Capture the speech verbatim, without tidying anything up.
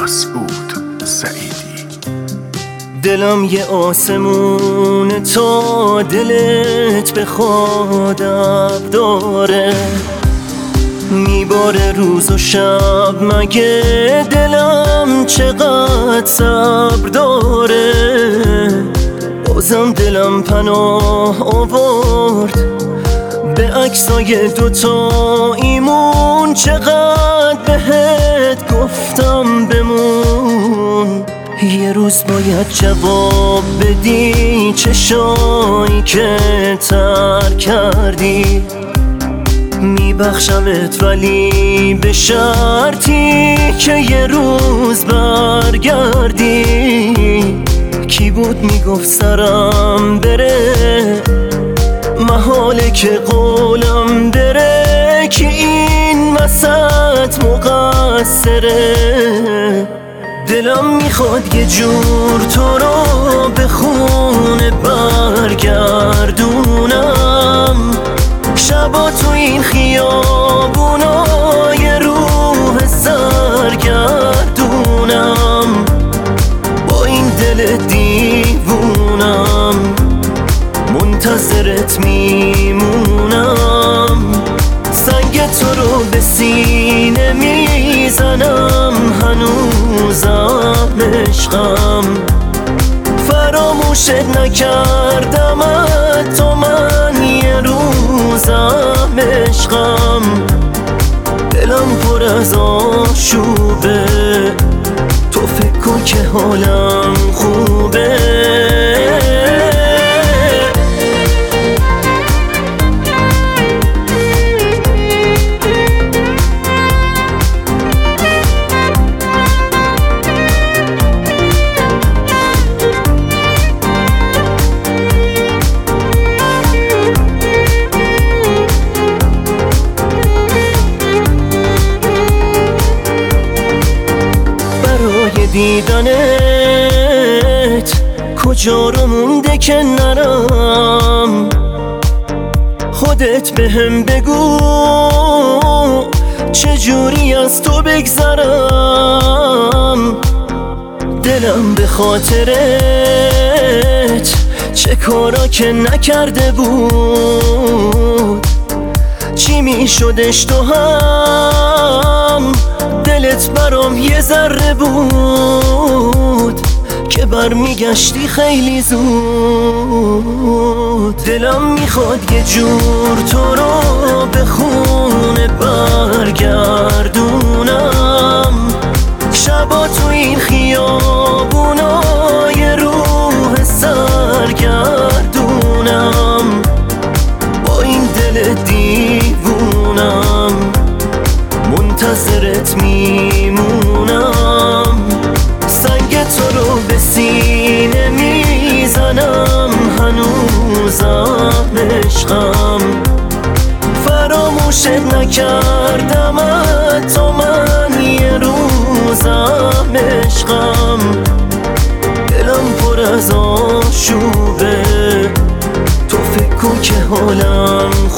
مسعود سعیدی. دلم یه آسمون تا دلت به خودم داره، میباره روز و شب، مگه دلم چقدر صبر داره. بازم دلم پناه آورد به عکسای دوتا ایمون، چقدر بهت گفتم بمون. یه روز باید جواب بدی چشایی که تر کردی، میبخشمت ولی به شرطی که یه روز برگردی. کی بود میگفت سرم بره، محاله که قولم بره، که این وسط مقصره. دلم میخواد یه جور تو رو به خونه برگردونم، شبا تو این خیابونا یه روح سرگردونم. با این دل دیوونم منتظرت میمونم، سنگ تو رو به سینه میزنم، هنوزم عشقم. فراموشت نکردم تو من یه روزم عشقم. دلم پر از آشوبه، تو فکر کن که حالم خوبه. دیدنت کجا رو مونده که نرم، خودت بهم بگو چجوری از تو بگذرم. دلم به خاطرت چه کارا که نکرده بود، چی میشدش تو هم دلت برام یه ذره بود، که برمیگشتی خیلی زود. دلم میخواد یه جور تو رو به خونه برگردونم، شبا تو این خیابونا یه روح سرگردونم. با این دل دیوونم منتظرت میمونم، سنگ تو رو به سینه میزنم، هنوزم عشقم. فراموشت نکردم تو من یه روزم عشقم. دلم پر از آشوبه، تو فکر کن که حالم